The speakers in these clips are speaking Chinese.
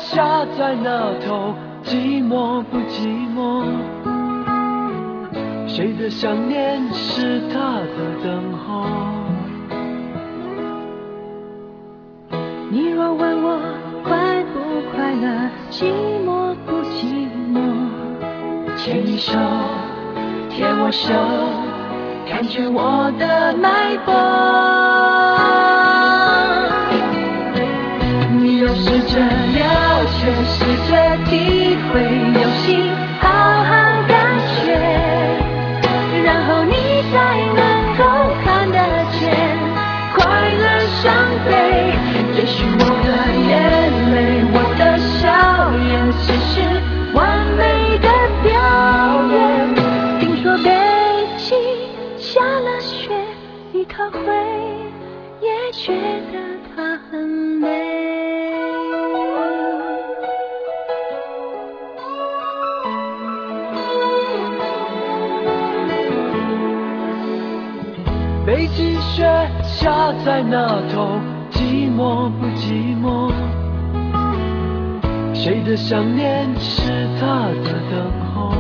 下在那头，寂寞不寂寞？谁的想念是他的等候？ 你若问我快不快乐，寂寞不寂寞？ 牵你手，牵我手，感觉我的脉搏。你要试着了解，试着体会，用心好好感觉，然后你才能够看得见快乐伤悲。也许我的眼泪，我的笑颜，只是完美的表演。 听说北京下了雪，你可会也觉得它很美？ 北极雪下在那头，寂寞不寂寞？谁的想念是他的等候？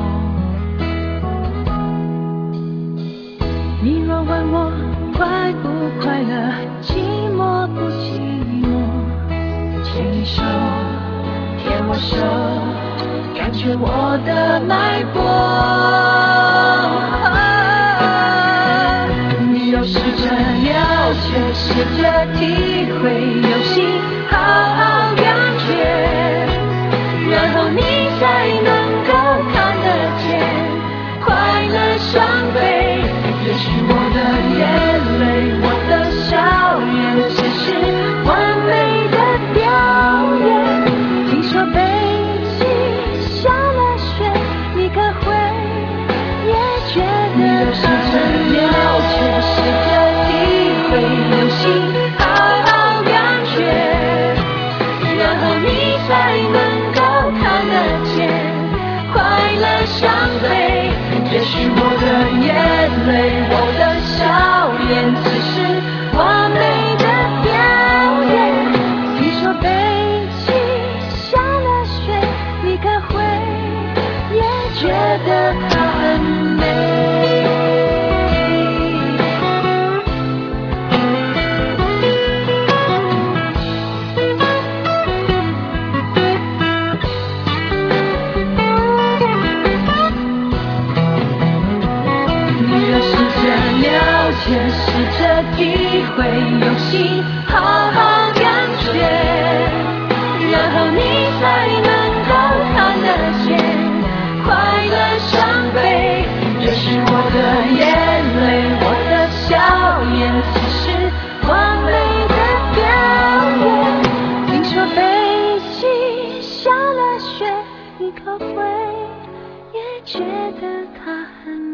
你若问我快不快乐，寂寞不寂寞？ 牵你手，牵我手，感觉我的脉搏。你要试着了解，试着体会，用心好好感觉，然后你才能够看得见快乐伤悲。也许我的眼泪，我的笑颜，只是完美的表演。 听说北京下了雪，你可会也觉你要得试着了解，试着体会，用心好好感觉，然后你才能够看得见快乐伤悲。也许我的眼泪，我的笑颜，只是完美的表演。 听说北京下了雪，你可会也觉得它很美？ 你要试着了解，试着体会，用心好好感觉，然后你才能够看得见快乐伤悲。也许我的眼泪，我的笑颜，只是完美的表演。 听说北京下了雪，你可会也觉得它很美？